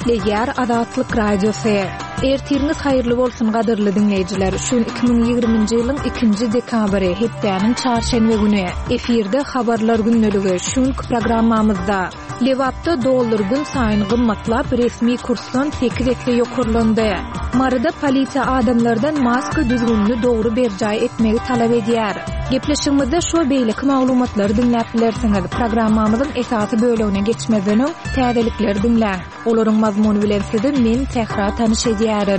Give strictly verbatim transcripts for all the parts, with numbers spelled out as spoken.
Leýär Azatlyk radiosu. Ertiriniz haýyrly bolsun gadyrly dinleýijiler. Şu iki bin ýygrymynjy ýylyň ikinji dekabry hepdeniň çarşembe güni efirde habarlar günneligi şunk programmamyzda Lewapda dollar gün saýyn gymmatlap resmi kursdan sekiz etli ýokurlandy. Marada polisiýa adamlardan maska düzgünlüğü dogry berjaý etmegi talap edýär. Gepleşigimizde şu beýlik maglumatlary dinläp bilersiňiz. Programmamyzyň esasy bölegine geçmeden öň täzelikleri dinlä. Olaryň mazmuny bilen sizi men tehra tanyş edýärin.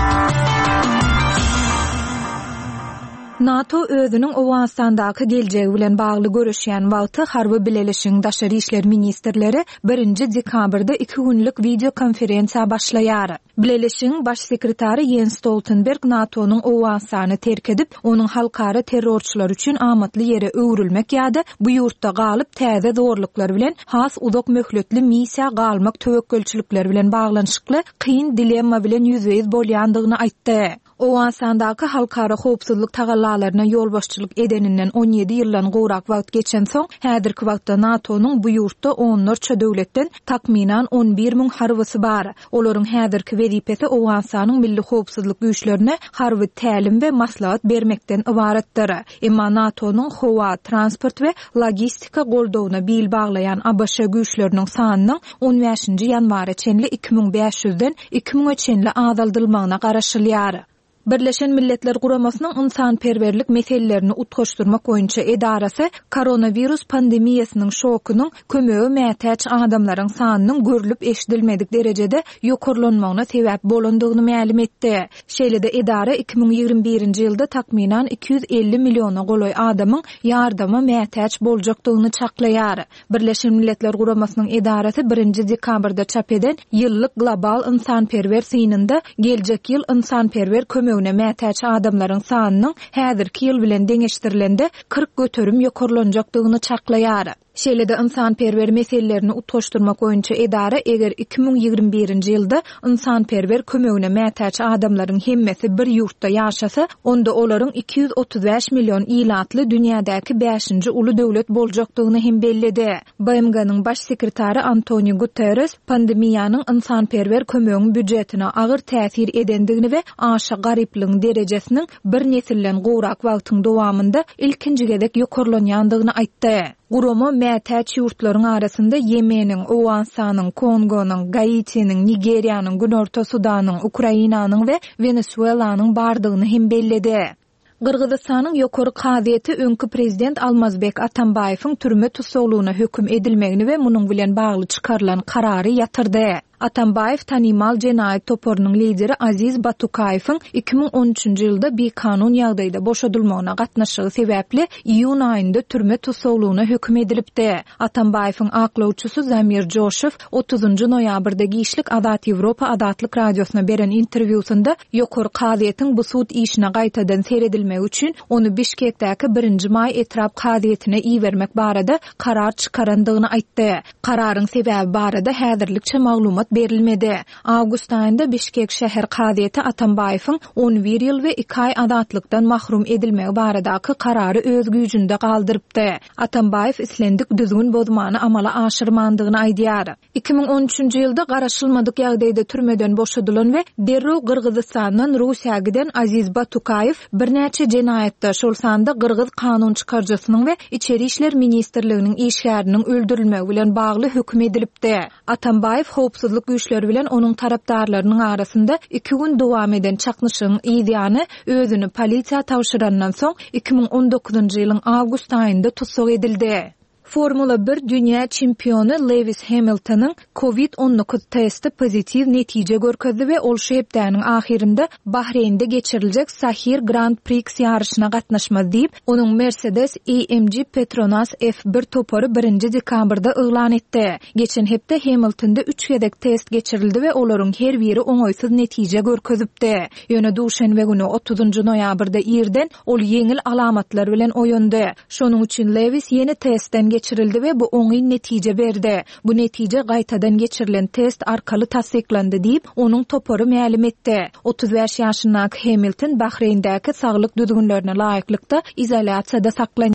NATO özünün Awganistandaky geljegi bilen bagly görüşýän wagty harby bilelişiň daşary işler ministrleri birinji dekabrda iki günlük video konferensiýa başlaýar. Bilelişiň baş sekretary Jens Stoltenberg NATO'nun Awganistany terk edip, onuň halkara terrorçylar üçin amatly ýere öwrülmek ýa-da bu ýurtda galyp täze zorluklar bilen has uzak möhletli missiýa galmak töwekkülçilikler bilen baglanyşykly kyn dilemma bilen ýüzüýiz bolýandygyny aýtdy. Awganistandaky halkara howpsuzlyk tagallalaryna ýolbaşçylyk edeninden on ýedi ýyldan gowrak wagt geçen soň, häzirki wagtda NATO'nun bu ýurtda onlarça döwletden takminan on bir müň harbysy bar. Olaryň häzirki wezipesi Awganistanyň milli howpsuzlyk güýçlerine harby tälim we maslahat bermekden ibaretdir. Emma NATO'nun howa, transport we logistika goldawyna bil baglayan A B Ş güýçleriniň sanynyň on beşinji ýanwara çenli iki bin beş ýüzden iki bin çenli azaldylmagyna garaşylýar. Birleşen Milletler Guramasının insanperverlik meselelerini utgaşdyrmak boýunça edarasy koronavirus pandemiýasynyň şokunyň kömegi mätäç adamlaryň sanynyň görülip eşidilmedik derejede ýokurlanmagyna sebäp bolandygyny ma'lum etdi. Şeýle-de edara iki bin ýygrimi birinji ýylda takminan iki yüz elli milyona goloý adamyň ýardyma mätäç boljakdygyny çaklaýar. Birleşen Milletler Guramasının edarasy birinji dekabrda çap eden ýyllyk global insanperver synynda geljek ýyl insanperver kömegi Öňe mätäç adamlaryň sanynyň häzirki ýyl bilen deňeşdirilende kırk götürüm ýokurlanjakdygyny çaklaýar. Şeýle-de insanperver meselelerini utgaşdyrmak boýunça edara eger iki bin ýygrimi birinji ýylda insanperver kömegine mätäç adamlaryň hemmesi bir ýurtda ýaşasa, onda olaryň iki yüz otuz beş milyon ilatly dünýädäki beşinji uly döwlet boljakdygyny hem bellidi. B M G'nyň baş sekretary Antonio Guterres pandemiýanyň insanperver kömegiň büdjetine agyr täsir edendigini we aşa garyplygyň derejesiniň bir nesilden gowrak wagtyň dowamında ilkinji gezek ýokurlanýandygyny aýtdy. Gurama mätäç ýurtlaryň arasynda Yemeniň, Awganistanyň, Kongonyň, Gaitiniň, Nigeriýanyň, Günorta Sudanyň, Ukrainanyň we Venezuelanyň bardygyny hem bellidi. Gırgızstanyň ýokary kaziýeti öňkü prezident Almazbek Atambaýewiň türme tutuklugyna höküm edilmegini we munyň bilen bagly çykarylan karary ýatyrdy. Atambaýew tanymal jenaýat toporunyň lideri Aziz Batukaýewiň iki bin on üçinji ýylda bir kanun ýagdaýda boşadylmagyna gatnaşygy sebäpli iýun aýynda türme tutuklugyna höküm edilipdi. Atambaýewiň aklawçysy Zamir Joşew otuzunju noýabrda Giýişlik Azat Ýewropa Azatlyk radiosuna beren interwýusynda ýokary kaziýetiň bu sud işine gaýtadan seredilmegi üçin onu Bişkekdäki birinji may etrap kaziýetine iýermek barada karar çykarandygyny aýtdy. Kararyň sebäbi barada häzirlikçe maglumat berilmedi. Awgust aýynda Bişkek şäher kaziýeti Atambaýewiň on bir ýyl we iki aý azatlykdan mahrum edilmegi baradaky karary öz güýjünde galdyrypdy. Atambaýew islendik düzgün bozmany amala aşyrmandygyny aýdýar. iki bin on üçinji ýylda garaşylmadyk ýagdaýda türmeden boşadylan we derrew Gyrgyzstanyň Russiýa giden Aziz Batukaýew bir näçe jenaýatda, şol sanda Gyrgyz kanun çykarjysynyň we içeri işler ministrliginiň işgäriniň öldürilmegi bilen bagly höküm edilipdi. Atambaýew howpsuzlyk güýçleri bilen onuň tarapdarlarynyň arasynda iki gün dowam eden çaknyşyň ýa-da özüni polisiýa tawşyrandan soň iki bin on dokuzunju ýylyň awgust aýynda tutsak edildi. Formula bir dünýä çempionu Lewis Hamiltonyň covid on dokuz testi pozitiv netije görkezdi we ol şu hepdeniň ahirinde Bahreýnde geçiriljek Sahir Grand Prix ýarşyna gatnaşmaz diýip, onuň Mercedes A M G Petronas F bir topory birinji dekabrda yglan etdi. Geçen hepde Hamiltonda üç gezek test geçirildi we olaryň her biri oňoýsuz netije görkezipdi. Ýöne duşanbe güni otuzunju noýabrda ýerden ol yeňil alamatlar bilen oýandy. Şonuň üçin Lewis ýeni testden geçirildi we bu oňy netije berdi. Bu netije gaýtadan geçirilen test arkaly tasdiklandy diýip, onuň topory ma'lum etdi. otuz beş ýaşyndaky Hamilton Bahreýndäki saglyk düzgünlerine laýyklykda izolasiýada saklanýar.